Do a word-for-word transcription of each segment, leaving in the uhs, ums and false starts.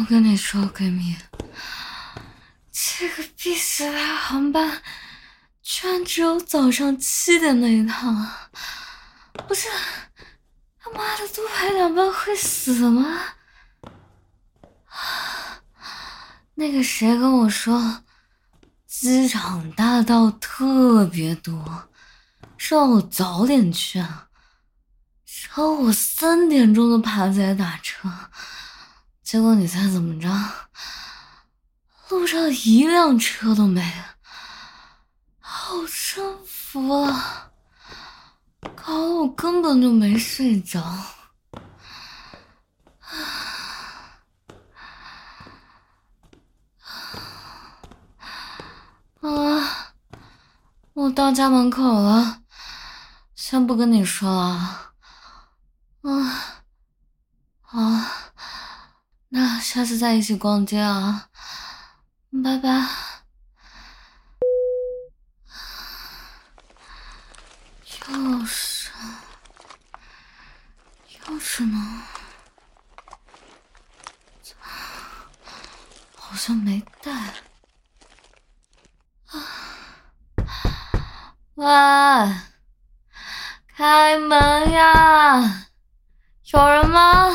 我跟你说，闺蜜，这个必死的航班居然只有早上七点那一趟，不是他妈的多排两班会死吗？那个谁跟我说，机场大道特别多，让我早点去啊。然后我三点钟的爬起来打车，结果你猜怎么着？路上一辆车都没，好真服啊！搞得我根本就没睡着。啊，我到家门口了，先不跟你说了。啊，好，那下次再一起逛街啊，拜拜。钥匙，钥匙呢？好像没带。喂，开门呀！有人吗？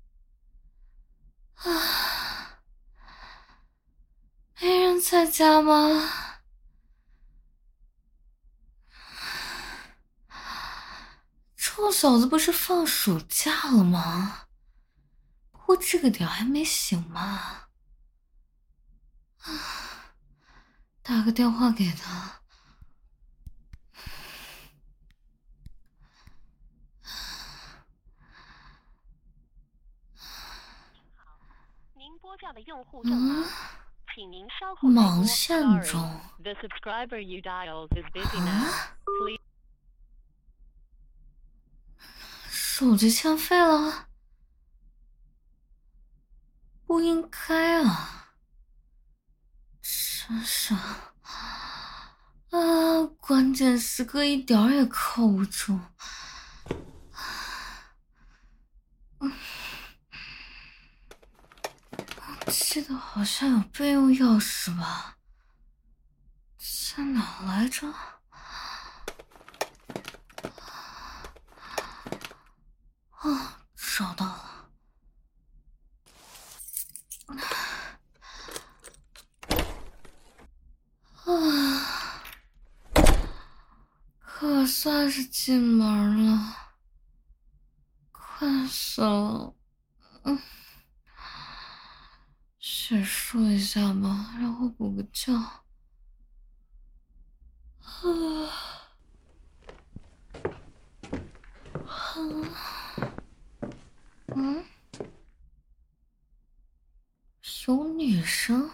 啊，没人在家吗？臭小子不是放暑假了吗？不过这个点还没醒吗？啊，打个电话给他。 您拨叫的用户正忙，请您稍后再拨。 忙线中。 The subscriber you dialed is busy now. Please. 手机欠费了？不应该啊！真是啊，关键时刻一点儿也靠不住。嗯，我记得好像有备用钥匙吧？在哪来着？啊，找到了。啊，可算是进门了，困死了。嗯，洗漱一下吧，然后补个觉。啊，嗯，有女生。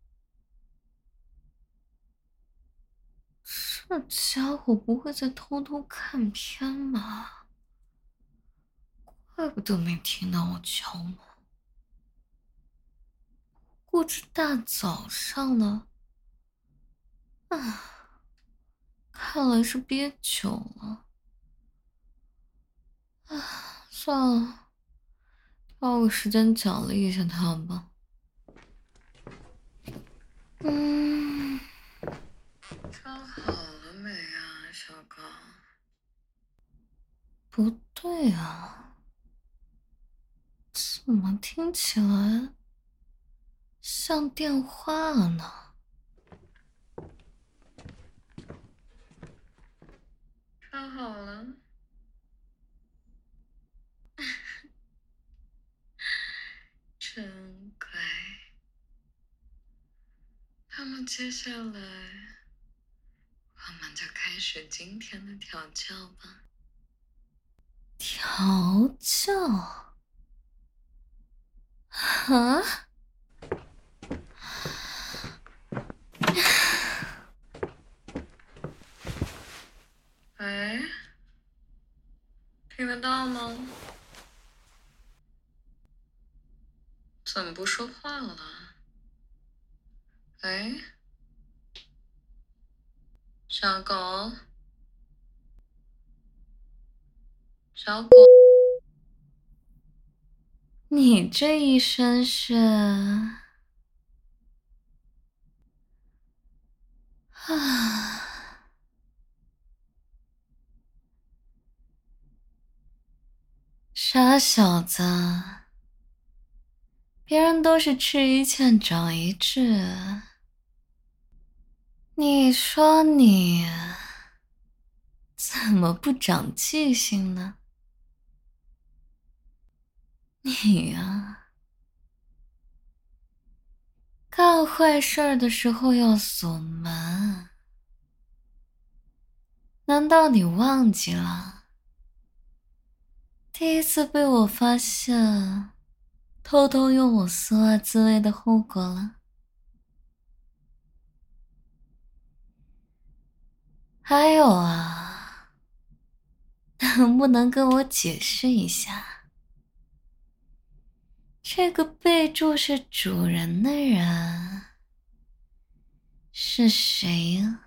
这家伙不会在偷偷看片吧？怪不得没听到我敲门。不过这大早上的，啊，看来是憋久了。啊，算了，挑个时间奖励一下他吧。嗯，装好了没啊，小高？不对啊，怎么听起来像电话呢？穿好了。真乖。那么接下来，我们就开始今天的调教吧。调教？啊？喂，听得到吗？怎么不说话了？喂，小狗，小狗， 你这一身是……啊，傻小子，别人都是吃一堑长一智，你说你怎么不长记性呢？你呀，干坏事的时候要锁门，难道你忘记了？第一次被我发现，偷偷用我丝袜自慰的后果了。还有啊，能不能跟我解释一下，这个备注是主人的人是谁呀？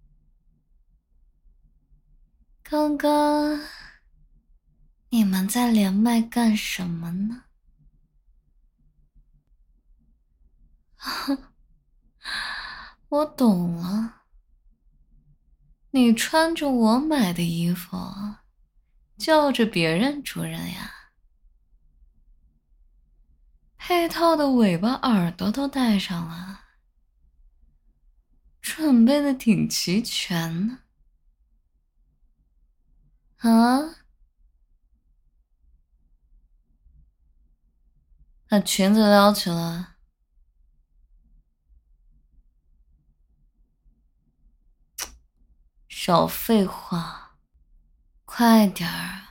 刚刚你们在连麦干什么呢？我懂了，你穿着我买的衣服，叫着别人主人呀，配套的尾巴耳朵都带上了，准备的挺齐全呢。啊？把裙子撩起来。少废话，快点儿，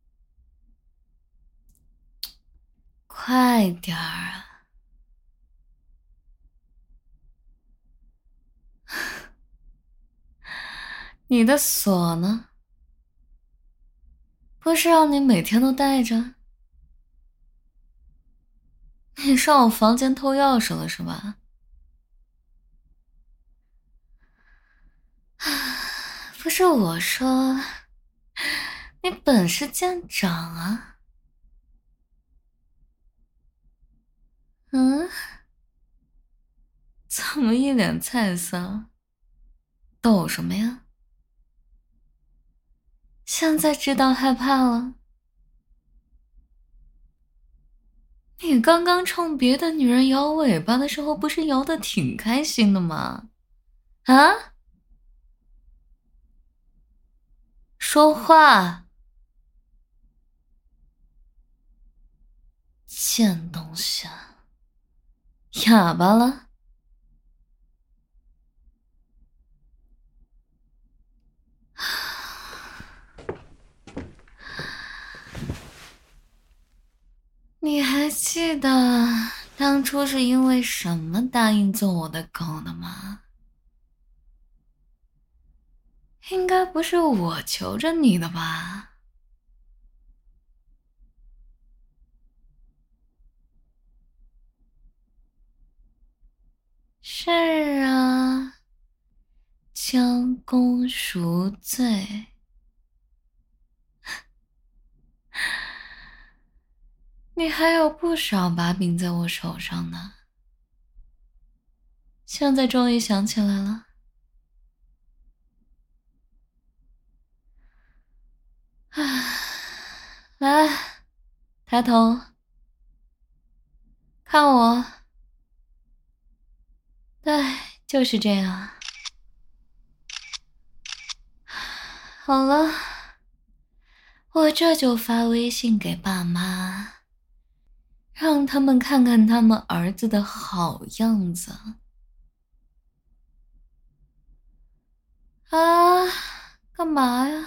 快点儿啊！你的锁呢？不是让你每天都带着？你上我房间偷钥匙了是吧？不是我说，你本事见长啊！嗯？怎么一脸菜色？抖什么呀？现在知道害怕了？你刚刚冲别的女人摇尾巴的时候，不是摇的挺开心的吗？啊？说话！贱东西，哑巴了？你还记得当初是因为什么答应做我的狗的吗？应该不是我求着你的吧？是啊，将功赎罪。你还有不少把柄在我手上呢，现在终于想起来了。唉，来，抬头，看我。对，就是这样。好了，我这就发微信给爸妈，让他们看看他们儿子的好样子。啊，干嘛呀？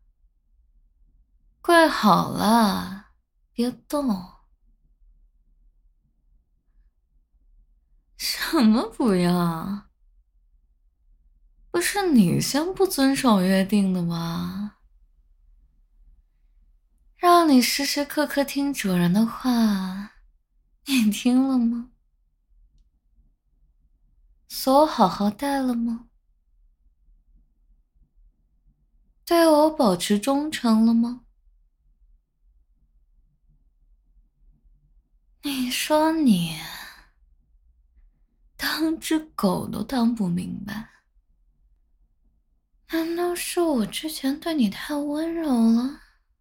跪好了，别动。什么不要？不是你先不遵守约定的吗？让你时时刻刻听主人的话，你听了吗？锁好好戴了吗？对我保持忠诚了吗？ 你说你当只狗都当不明白，难道是我之前对你太温柔了？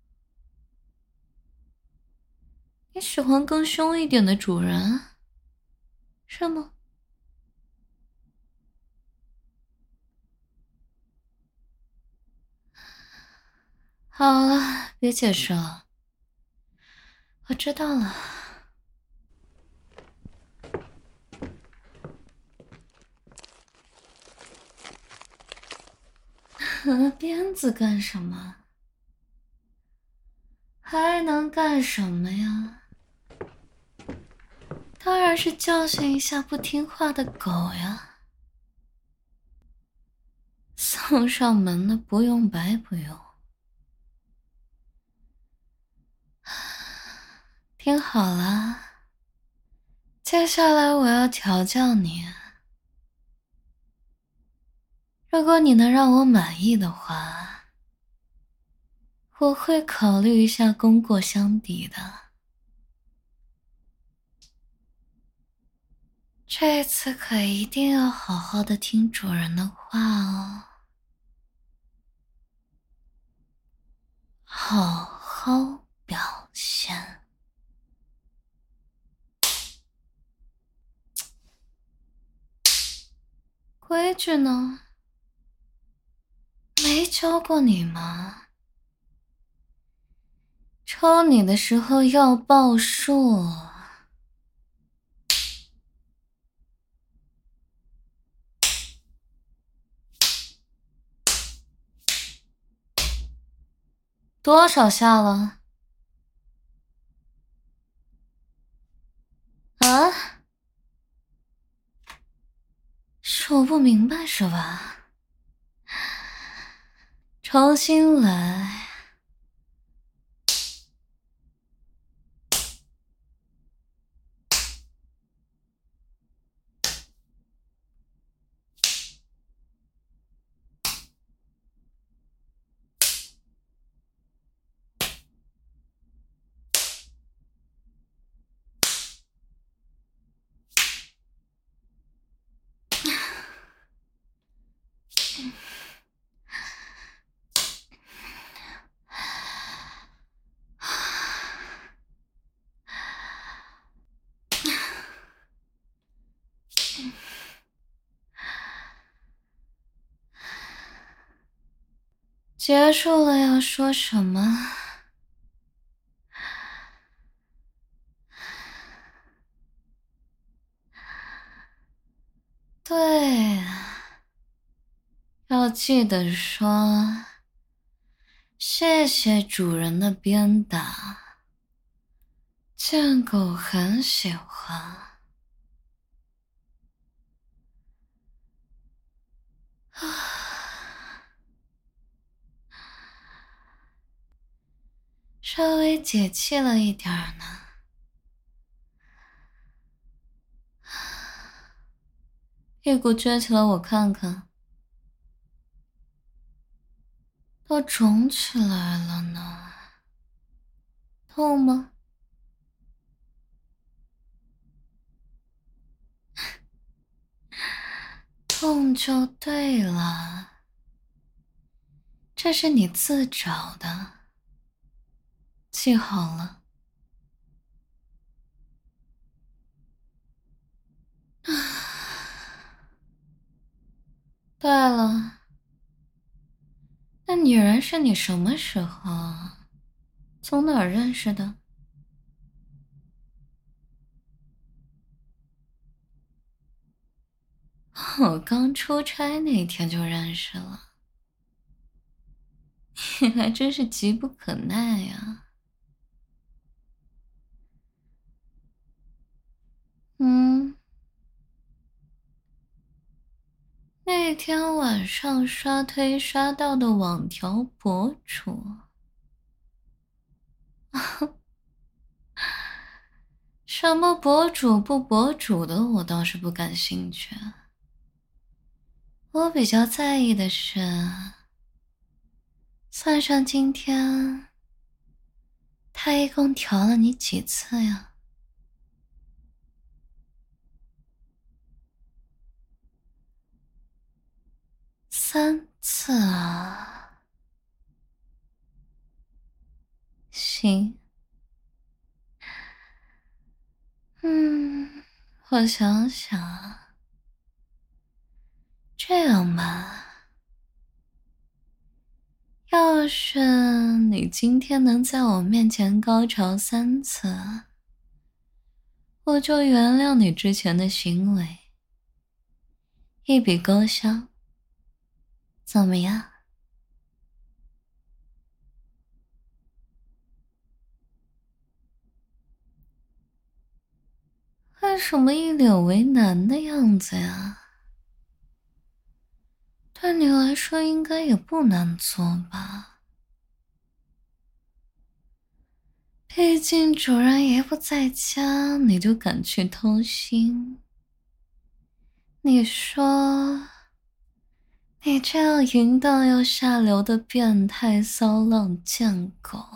你喜欢更凶一点的主人，是吗？好了，别解释了，我知道了。鞭子干什么？还能干什么呀？当然是教训一下不听话的狗呀。送上门的不用白不用。听好了，接下来我要调教你。如果你能让我满意的话，我会考虑一下功过相抵的。这次可一定要好好的听主人的话哦，好好表现。规矩呢？没教过你吗？抽你的时候要报数。多少下了？啊？数不明白是吧？重新来。结束了要说什么？对，要记得说谢谢主人的鞭打，贱狗很喜欢。稍微解气了一点儿呢。屁股撅起来我看看，都肿起来了呢。痛吗？痛就对了，这是你自找的，记好了。对了，那女人是你什么时候？从哪儿认识的？我刚出差那天就认识了，你还真是急不可耐呀。嗯，那天晚上刷推刷到的网条博主，什么博主不博主的我倒是不感兴趣，我比较在意的是，算上今天，他一共调了你几次呀？ 三次啊？行，嗯，我想想啊，这样吧，要是你今天能在我面前高潮三次，我就原谅你之前的行为，一笔勾销，怎么样？为什么一脸为难的样子呀？对你来说应该也不难做吧？毕竟主人爷不在家，你就敢去偷腥？你说，你这样淫荡又下流的变态骚浪贱狗，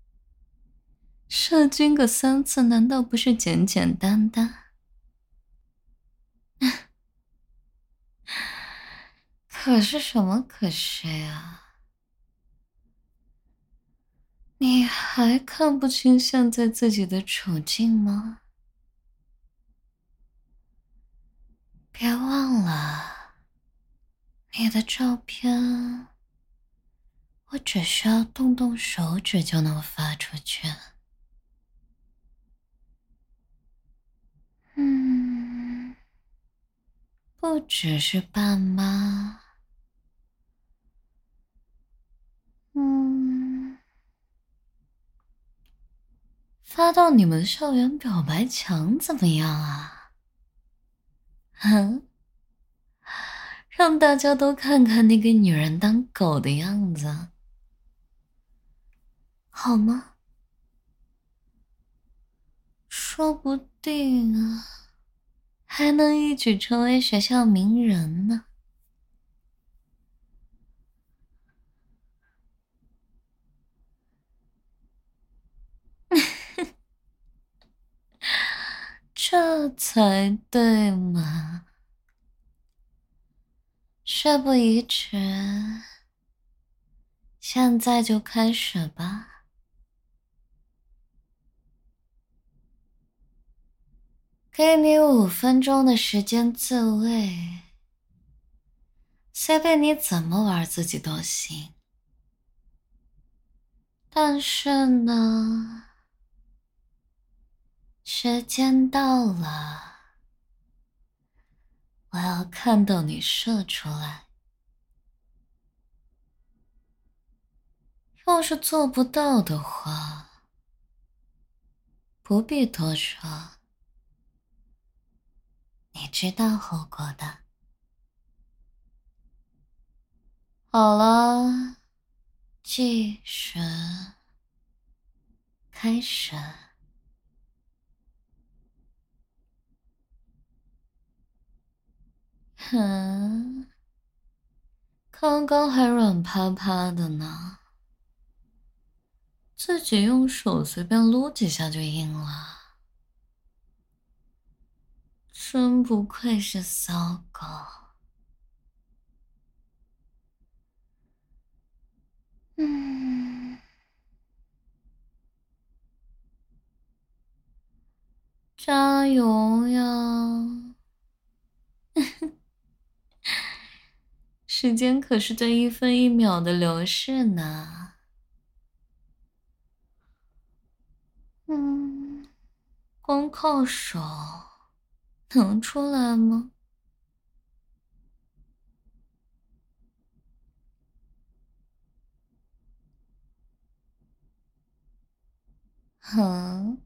射精个三次难道不是简简单单？可是什么可是呀？你还看不清现在自己的处境吗？别忘了，你的照片，我只需要动动手指就能发出去。嗯，不只是爸妈，嗯，发到你们校园表白墙怎么样啊？哼，让大家都看看那个女人当狗的样子，好吗？说不定啊，还能一举成为学校名人呢。这才对嘛！事不宜迟，现在就开始吧。给你五分钟的时间自慰，随便你怎么玩自己都行。但是呢，时间到了，我要看到你射出来。要是做不到的话，不必多说，你知道后果的。好了，计时开始。哼，刚刚还软趴趴的呢，自己用手随便撸几下就硬了，真不愧是骚狗。嗯，加油呀！时间可是在一分一秒的流逝呢。嗯，光靠手能出来吗？哼，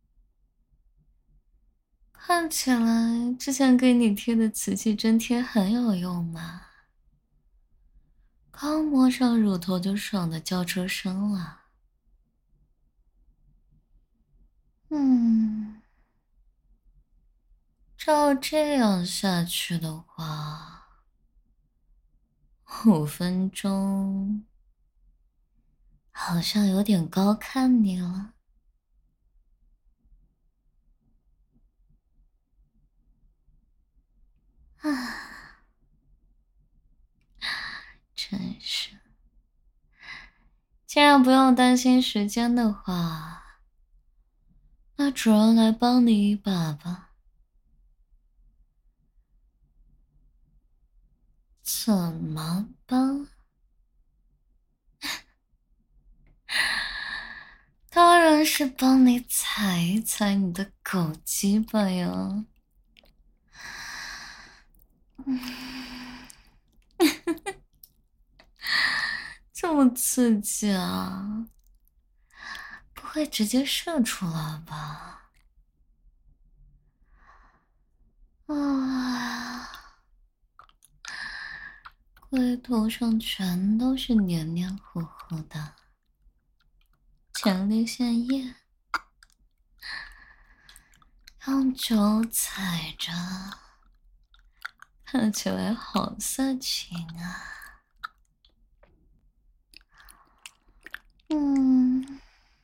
看起来之前给你贴的瓷器真贴很有用嘛。刚摸上乳头就爽的叫出声了。嗯，照这样下去的话，五分钟好像有点高看你了。啊， 既然不用担心时间的话，那主人来帮你一把吧。怎么帮？当然是帮你踩一踩你的狗鸡巴呀！这么刺激啊！不会直接射出来吧？啊！龟头上全都是黏黏糊糊的，前列腺液，用脚踩着，看起来好色情啊！嗯，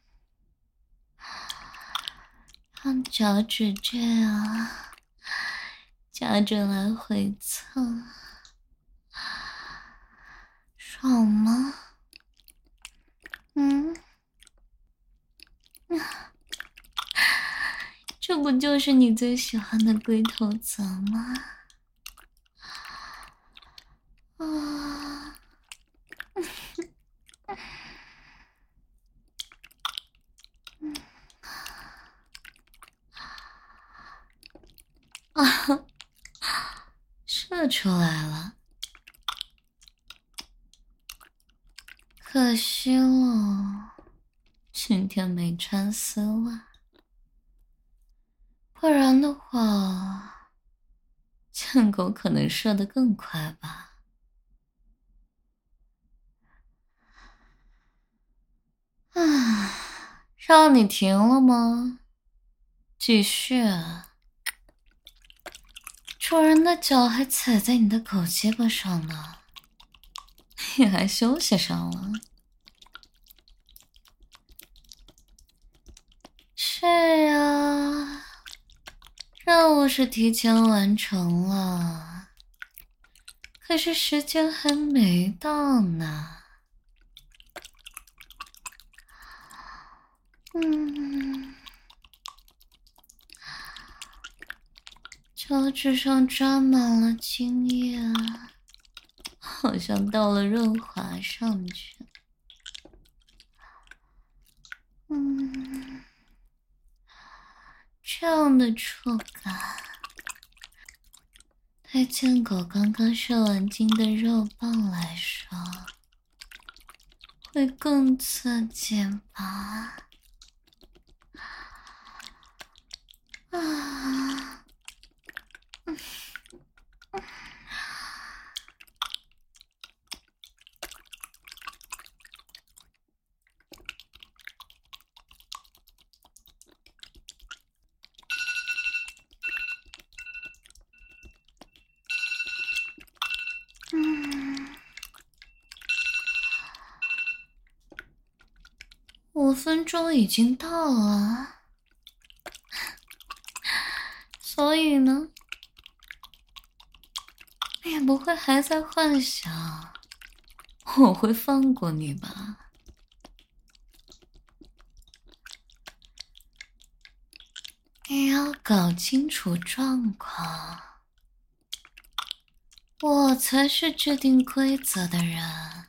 用脚趾这样夹着来回蹭，爽吗？嗯，这不就是你最喜欢的龟头泽吗？啊！啊！射出来了，可惜了，今天没穿丝袜，不然的话，贱狗可能射得更快吧。啊，让你停了吗？继续啊！主人的脚还踩在你的狗鸡巴上呢，你还休息上了？是啊，任务是提前完成了，可是时间还没到呢。嗯，脚趾上沾满了精液，好像到了润滑上去。嗯，这样的触感，对贱狗刚刚射完精的肉棒来说，会更刺激吧？啊！嗯，五分钟已经到了，所以呢，你也不会还在幻想我会放过你吧？你要搞清楚状况，我才是制定规则的人，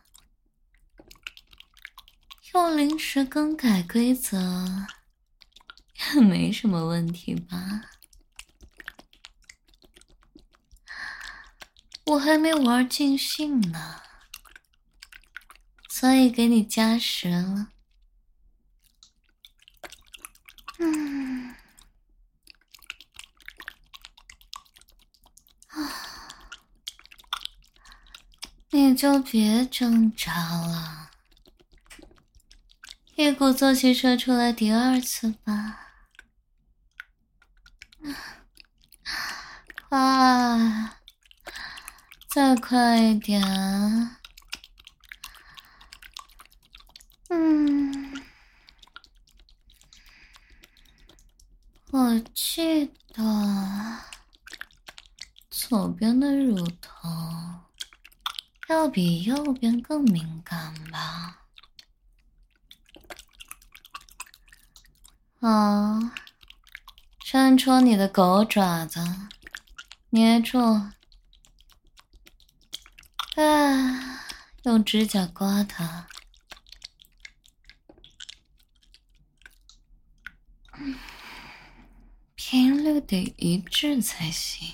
用临时更改规则也没什么问题吧？我还没玩尽兴呢，所以给你加时了。嗯，啊，你就别挣扎了，一鼓作气射出来第二次吧。啊，再快一点。嗯，我记得左边的乳头要比右边更敏感吧？ 好，伸出你的狗爪子，捏住，啊，用指甲刮它。频率得一致才行。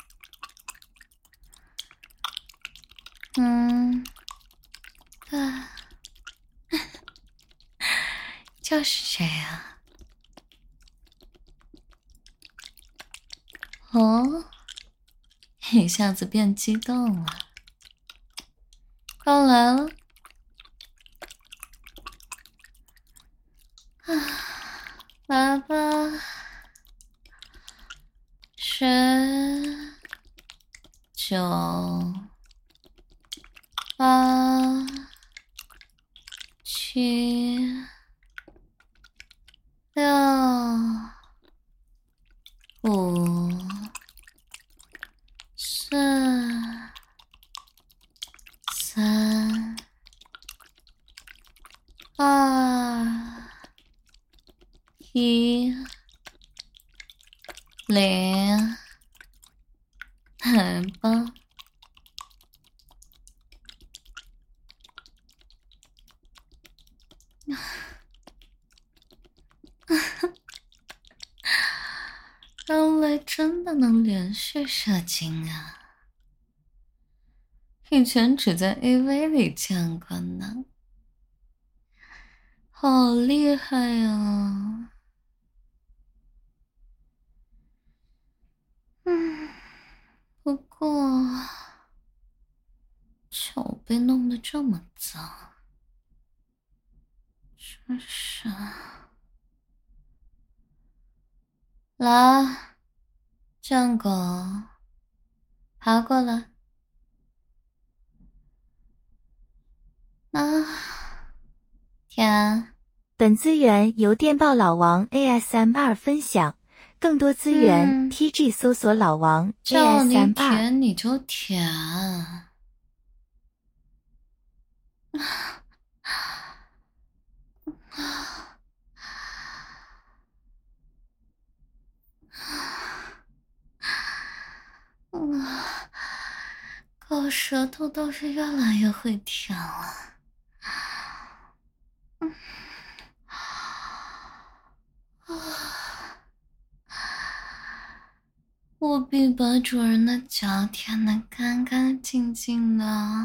嗯，啊，就是这样。哦，一下子变激动了，快来了！啊，来吧，十、九、八、七、六、五、四、三、二、一、零，来吧。原来真的能连续射精啊！以前只在 A V 里见过呢，好厉害呀！嗯，不过脚被弄得这么脏，真是……来，贱狗，爬过来。啊，舔。 本资源由电报老王 A S M R 分享，更多资源、 嗯、 T G 搜索老王 A 叫 S 你 M R。 舔你就舔。嗯，狗舌头倒是越来越会舔了。嗯，啊，务必把主人的脚舔得干干净净的，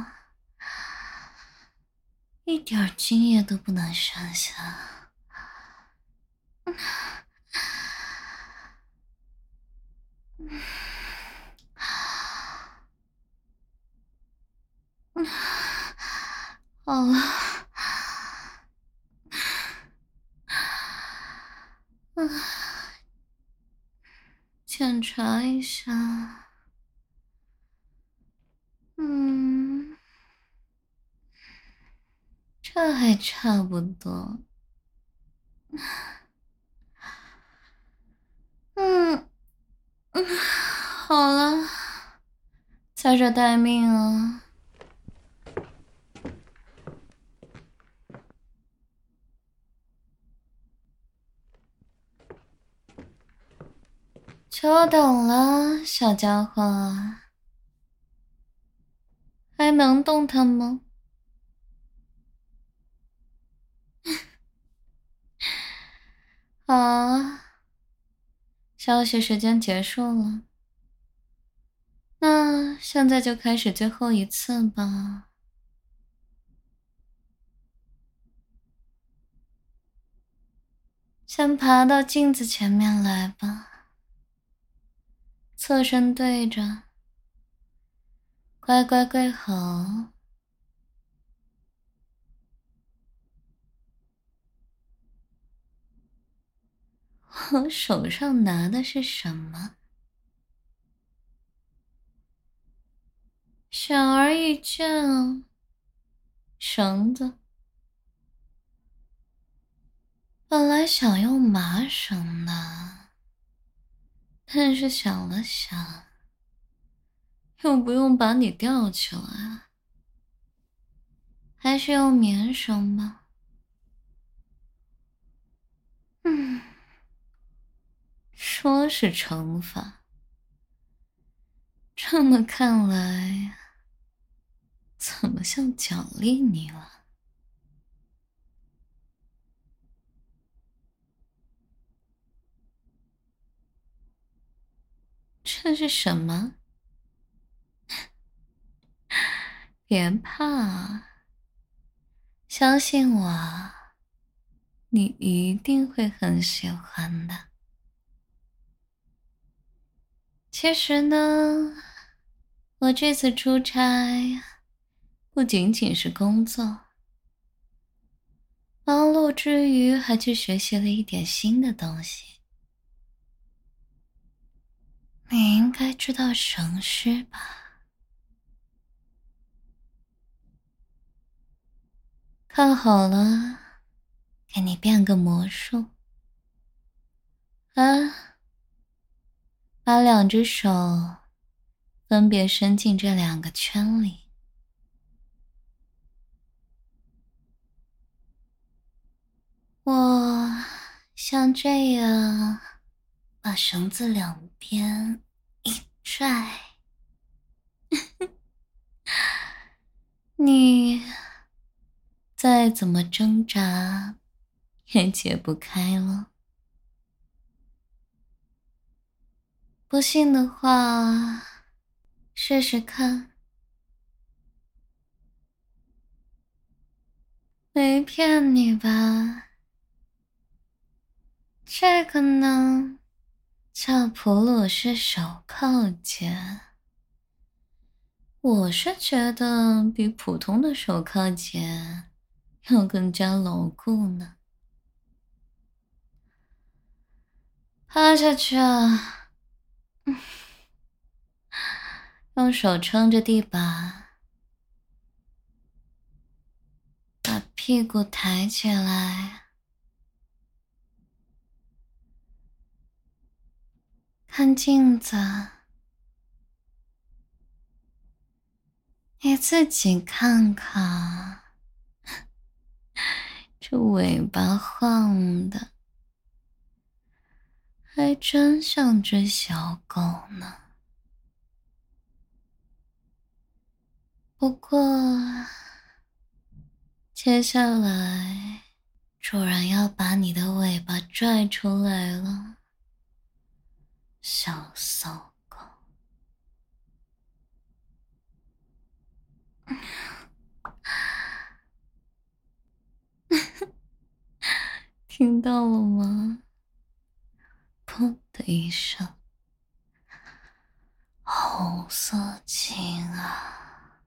一点精液都不能剩下。嗯嗯嗯，好了，嗯，检查一下，嗯，这还差不多，嗯嗯，好了，在这待命啊。久等了，小家伙，还能动弹吗？好啊，休息时间结束了，那现在就开始最后一次吧。先爬到镜子前面来吧，侧身对着，乖乖跪好。我手上拿的是什么？显而易见啊，绳子。本来想用麻绳的，但是想了想，又不用把你吊起来，还是用棉绳吧。嗯， 说是惩罚，这么看来，怎么像奖励你了？这是什么？别怕，相信我，你一定会很喜欢的。其实呢，我这次出差不仅仅是工作，忙碌之余还去学习了一点新的东西。你应该知道神师吧？看好了，给你变个魔术。啊，把两只手分别伸进这两个圈里。我像这样把绳子两边一拽，你再怎么挣扎也解不开了。不信的话，试试看。没骗你吧？这个呢，叫普鲁士手铐结。我是觉得比普通的手铐结要更加牢固呢。趴下去啊，用手撑着地板，把屁股抬起来，看镜子，你自己看看，这尾巴晃的，还真像只小狗呢。不过，接下来主人要把你的尾巴拽出来了，小骚狗。听到了吗？砰的一声，好色情啊！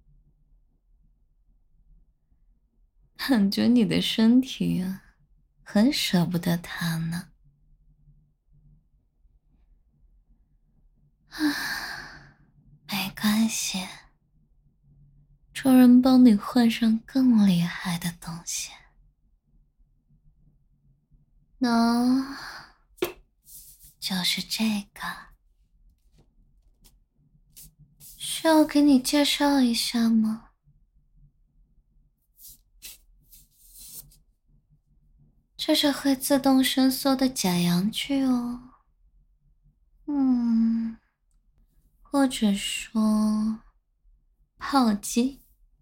感觉你的身体啊，很舍不得它呢。啊，没关系，主人帮你换上更厉害的东西。喏，就是这个。需要给你介绍一下吗？这是会自动伸缩的假阳具哦。嗯，或者说炮击。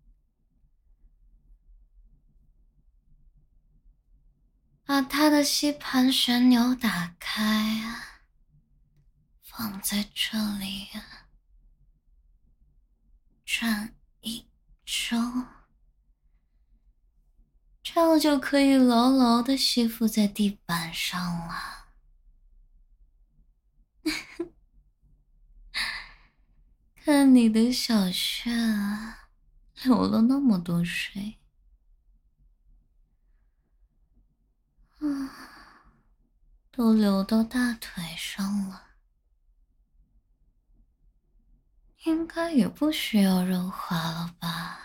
把它的吸盘旋钮打开啊，放在这里啊，转一周，这样就可以牢牢地吸附在地板上了。看你的小穴啊，流了那么多水，嗯，都流到大腿上了，应该也不需要润滑了吧？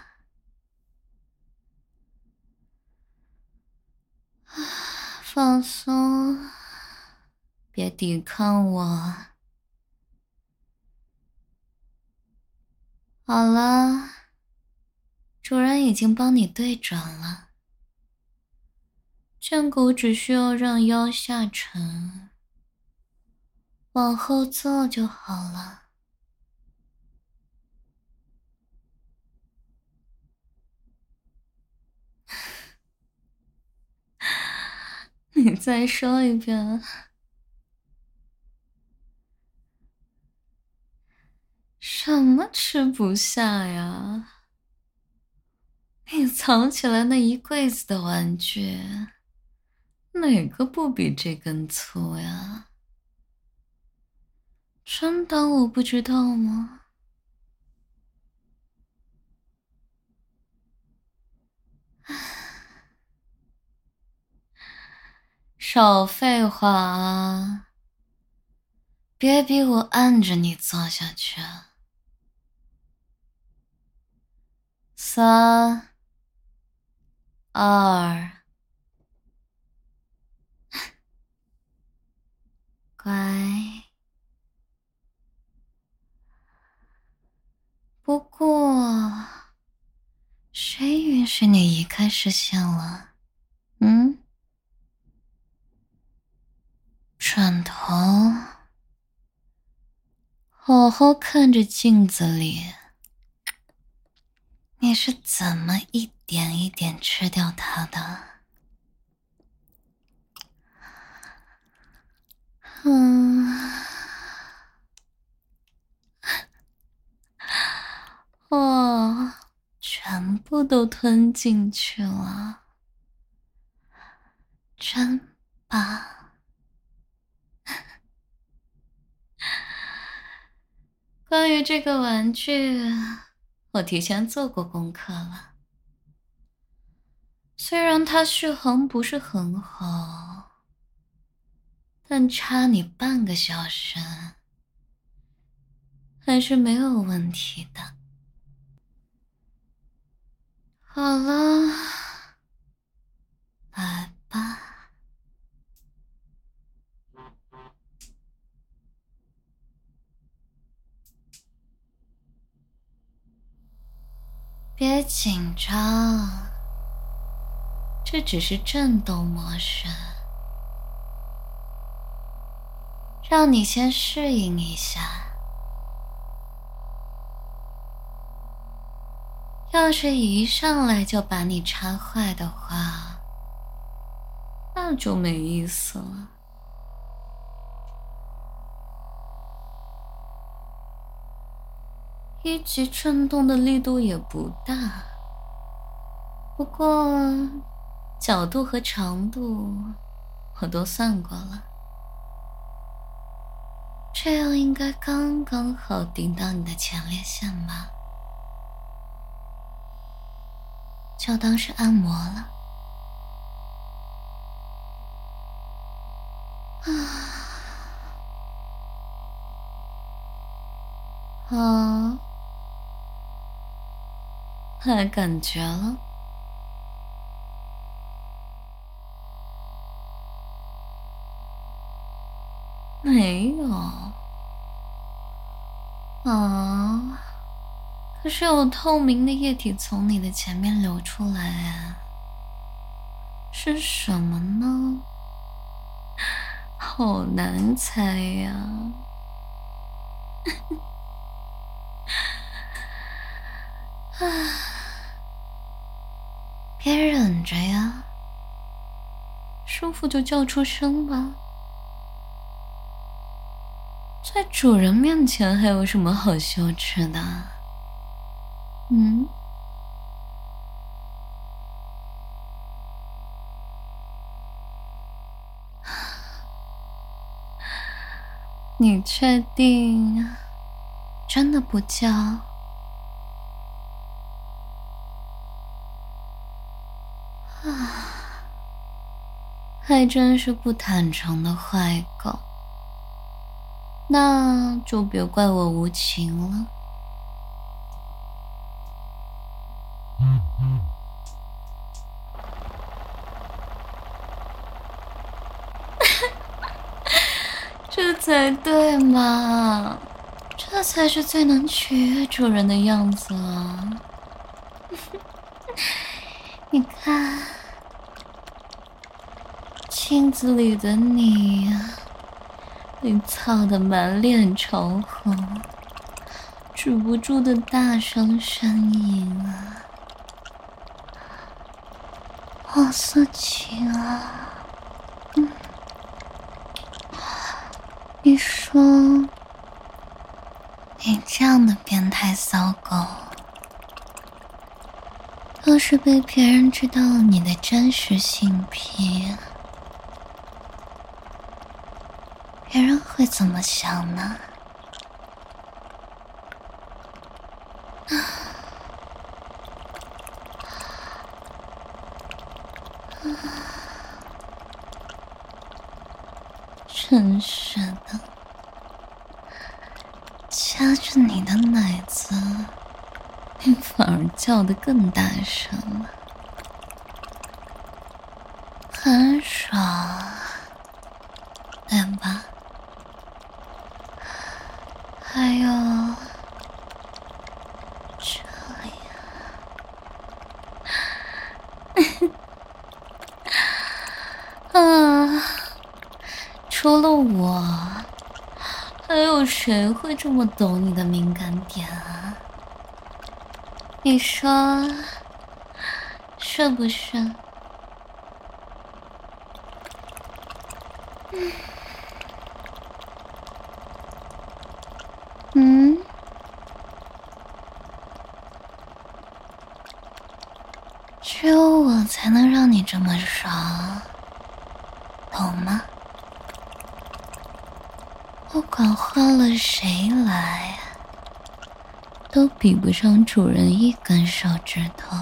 放松，别抵抗我。好了，主人已经帮你对准了，贱狗只需要让腰下沉， 往后坐就好了。你再说一遍。什么吃不下呀？你藏起来那一柜子的玩具，哪个不比这根粗呀？真当我不知道吗？少废话啊！别逼我按着你做下去。三、二，乖。不过，谁允许你移开视线了？嗯？转头，好好看着镜子里，你是怎么一点一点吃掉它的？嗯，哦，全部都吞进去了，真棒！关于这个玩具，我提前做过功课了。虽然它续航不是很好，但差你半个小时还是没有问题的。好了，来吧。别紧张，这只是战斗模式，让你先适应一下。要是一上来就把你插坏的话，那就没意思了。一级震动的力度也不大，不过角度和长度我都算过了，这样应该刚刚好顶到你的前列腺吧，就当是按摩了。啊，啊，来感觉了？没有。啊，可是有透明的液体从你的前面流出来啊，是什么呢？好难猜呀。啊，别忍着呀，舒服就叫出声吧。在主人面前还有什么好羞耻的？嗯？你确定真的不叫？啊，还真是不坦诚的坏狗。那就别怪我无情了。这才对嘛，这才是最能取悦主人的样子啊！你看，镜子里的你被操得满脸潮红，止不住的大声呻吟啊！王思晴啊，嗯，你说，你这样的变态骚狗，要是被别人知道了你的真实性癖，别人会怎么想呢？真是的，掐着你的奶子，你反而叫得更大声了，很爽，对吧？还有这样啊，除了我，还有谁会这么懂你的敏感点啊？你说是不是？嗯。嗯，只有我才能让你这么爽，懂吗？不管换了谁来，都比不上主人一根手指头，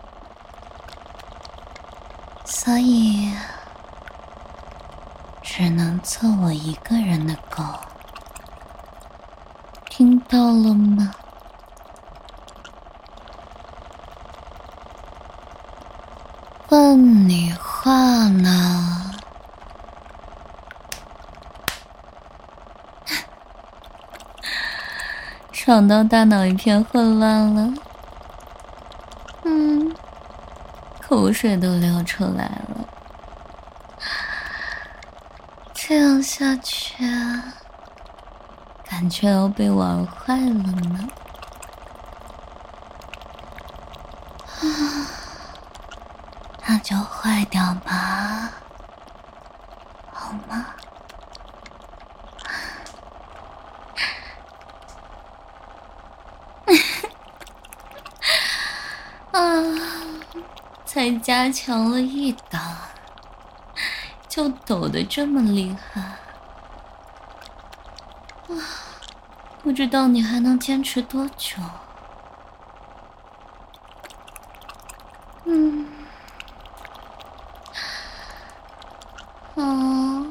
所以只能做我一个人的狗。听到了吗？问你话呢？爽到大脑一片混乱了，嗯，口水都流出来了。这样下去啊，感觉要被玩坏了呢。啊，那就坏掉吧，好吗？啊，才加强了一档，就抖得这么厉害。啊，不知道你还能坚持多久？嗯，哦，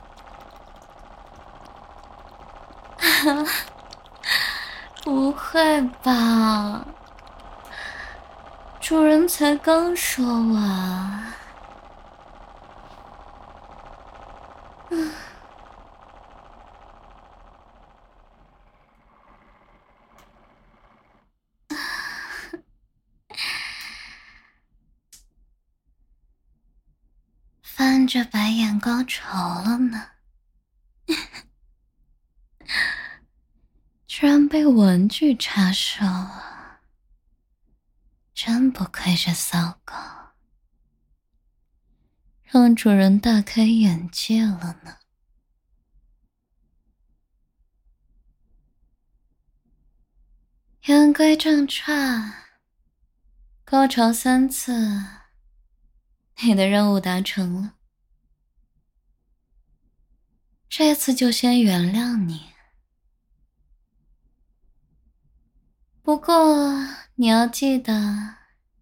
不会吧？主人才刚说完。嗯。翻着白眼高潮了呢，居然被文具插手了，真不愧是骚狗，让主人大开眼界了呢。言归正传，高潮三次，你的任务达成了。这次就先原谅你，不过你要记得，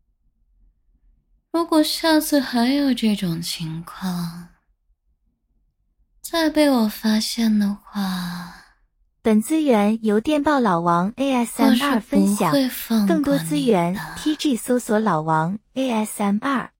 如果下次还有这种情况，再被我发现的话， 本资源由电报老王 A S M R 分享，更多资源 T G 搜索老王 A S M R。